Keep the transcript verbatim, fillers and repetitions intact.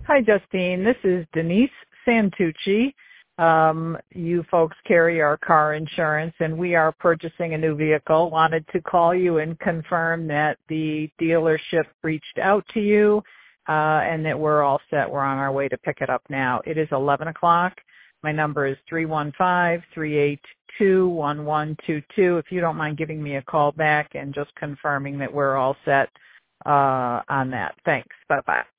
Hi, Justine. This is Denise Santucci. Um, you folks carry our car insurance, and we are purchasing a new vehicle. Wanted to call you and confirm that the dealership reached out to you uh, and that we're all set. We're on our way to pick it up now. It is eleven o'clock. My number is three one five, three eight two, one one two two. If you don't mind giving me a call back and just confirming that we're all set uh, on that. Thanks. Bye-bye.